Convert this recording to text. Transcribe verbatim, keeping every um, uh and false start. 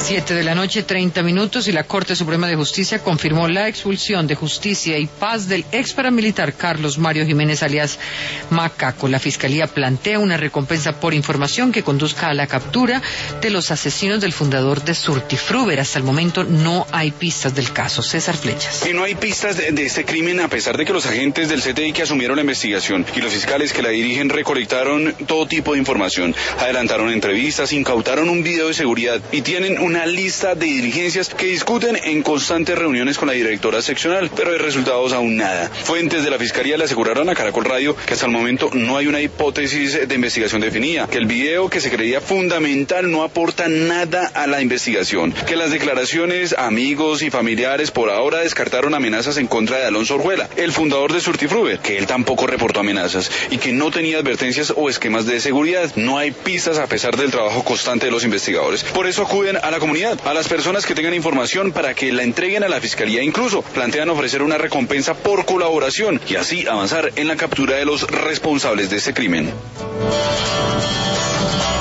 Siete de la noche, treinta minutos, y la Corte Suprema de Justicia confirmó la expulsión de Justicia y Paz del ex paramilitar Carlos Mario Jiménez, alias Macaco. La Fiscalía plantea una recompensa por información que conduzca a la captura de los asesinos del fundador de Surtifruber. Hasta el momento no hay pistas del caso. César Flechas. Y no hay pistas de, de este crimen, a pesar de que los agentes del C T I que asumieron la investigación y los fiscales que la dirigen recolectaron todo tipo de información, adelantaron entrevistas, incautaron un video de seguridad y tienen una lista de diligencias que discuten en constantes reuniones con la directora seccional, pero de resultados aún nada. Fuentes de la Fiscalía le aseguraron a Caracol Radio que hasta el momento no hay una hipótesis de investigación definida, que el video que se creía fundamental no aporta nada a la investigación, que las declaraciones a amigos y familiares por ahora descartaron amenazas en contra de Alonso Orjuela, el fundador de Surtifruber, que él tampoco reportó amenazas y que no tenía advertencias o esquemas de seguridad. No hay pistas a pesar del trabajo constante de los investigadores. Por eso acuden a la comunidad, a las personas que tengan información para que la entreguen a la Fiscalía. Incluso plantean ofrecer una recompensa por colaboración y así avanzar en la captura de los responsables de este crimen.